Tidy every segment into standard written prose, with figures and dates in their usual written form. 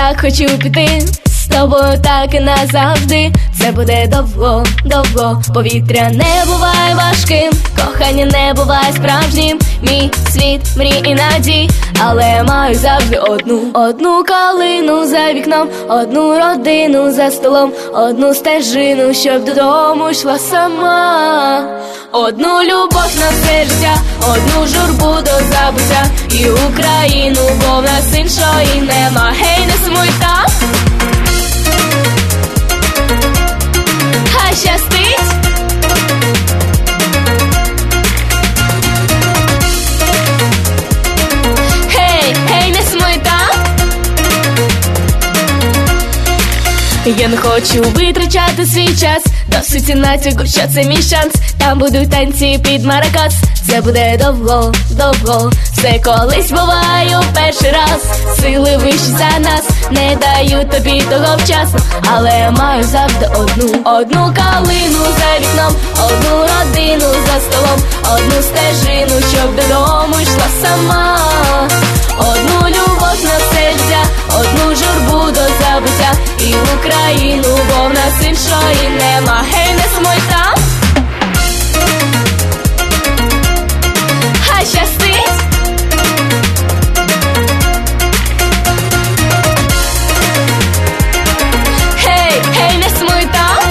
так хочу піти з тобою, так і назавжди. Це буде довго, довго. Повітря не буває важким, кохання не буває справжнім. Мій світ мрій і надій, але маю завжди одну калину за вікном, одну родину за столом, одну стежину, щоб додому йшла сама. Одну любов на все життя, одну журбу до забуття, і Україну, бо в нас іншої нема. Гей, не сумуй так, хай щастить. Гей, гей, не сумуй так. Я не хочу витрачати свій час, досить натягу, що це мій шанс. Там будуть танці під маракас, це буде довго, довго. Все колись буває у перший раз, сили вищі за нас, не даю тобі того вчасно, але маю завжди одну калину за вікном, одну родину за столом, одну стежину, щоб додому йшла сама. Одну любов на все життя, одну журбу до забуття, і Україну, бо в нас іншої нема. Гей, не сумуй там, хай щастить. Гей, гей, не сумуй там.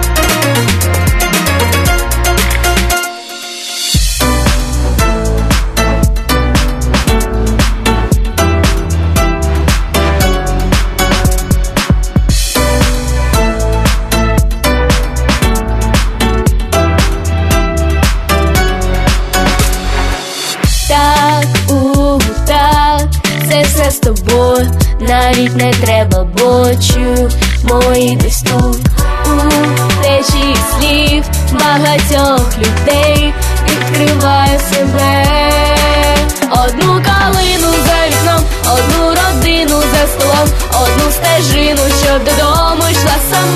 Це все з тобою, навіть не треба, бо чую мої десь тут у течії слів багатьох людей відкриваю себе. Одну калину за вікном, одну родину за столом, одну стежину, щоб додому йшла сама.